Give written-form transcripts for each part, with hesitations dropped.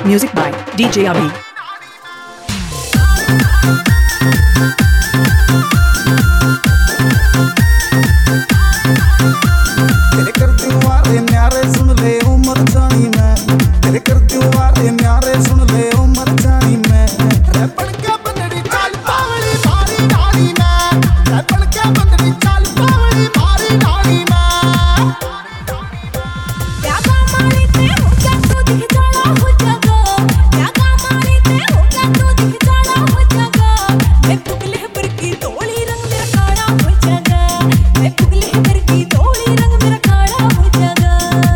Music by DJ Abhi. तेरे करती हूँ वारे न्यारे सुन ले उमर जानी मैं। तेरे करती हूँ वारे न्यारे सुन ले उमर जानी मैं। रैपड़ क्या बंदड़ी चाल पावली मारी डाली मैं। रैपड़ क्या बंदड़ी चाल पावली मारी डाली मैं। क्या कमाने ते हो क्या तू दिख जाना हो जगा। क्या कमाने ते हो क्या तू दिख जाना हो जगा। मैं पुगले पर की तोड़ी रंग मेरा काड़ा हो जगा। मैं पुगले पर की तोड़ी रंग मेरा काड़ा हो जगा।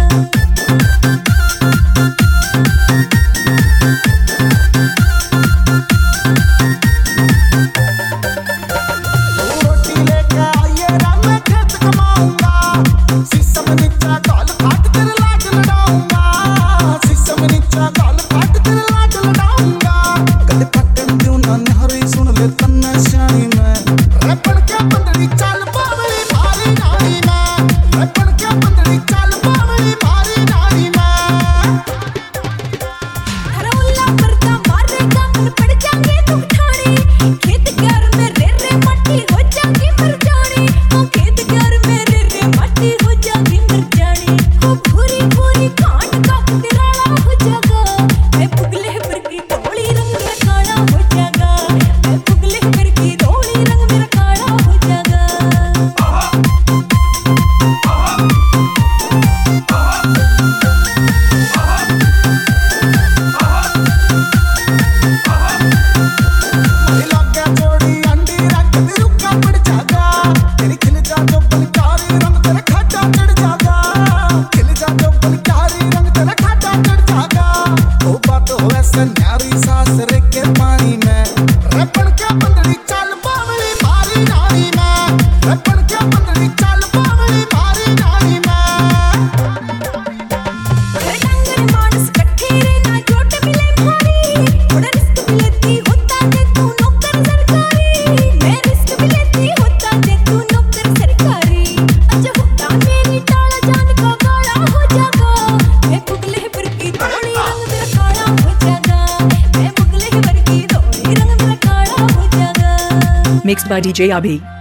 रोटी लेके आइए ना मैं खेत कमाऊंगा। शीशम नीचा गाल फाट तेरे लाज लड़ाऊंगा। शीशम नीचा गाल फाट तेरे लाज लड़ाऊंगा। गले पटन क्यों ना नहरी सुन ले तन्ना शानी मैं। रैपड़ क्या बंदड़ी चाल पावली मारी डाली मैं। रैपड़ क्या बंदड़ी चाल पावली मारी डाली मैं। हरौला परदा मारेगा मन पड़ जाएंगे तुम ठाणे। खेत क्यार में रे रे मट्टी हो जाएगी मर जाने। ओ खेत क्यार में रे रे मट्टी हो जाएगी मर जाने। ओ भूरी भूरी कांड का तिराड़ा हो जाएगा। मैं पुगले पर की तोड़ी रंग मेरा काड़ा हो जाएगा। मैं पुगले पर की तोड़ी रंग मेरा काड़ा हो जाएगा। लगा जोड़ी अंडी रख दे रुका पड़ जागा। तेरी खिल जा जो बलकारी रंग तेरा खाटा चढ़ जागा। खिल जा जो बलकारी रंग तेरा खाटा चढ़ जागा। ओ बात हो ऐसे न्यारी सास रे के पानी में। रैपड़ क्या बंदड़ी चाल पावली मारी डाली मैं। रैपड़ क्या बंदड़ी चाल पावली मारी डाली मैं। डांगर मानस कट्ठे रे ना चोट मिले भारी। थोड़ा रिस्क भी लेती होता जे तू नौकर सरकारी। मैं रिस्क भी लेती होता जे तू नौकर सरकारी। अच्छा होता मेरी टाला जान का गाड़ा हो जागा। मैं पुगले पर की तोड़ी रंग मेरा काड़ा हो जागा। मैं पुगले पर की तोड़ी रंग मेरा काड़ा हो जागा। Mixed by DJ Abhi.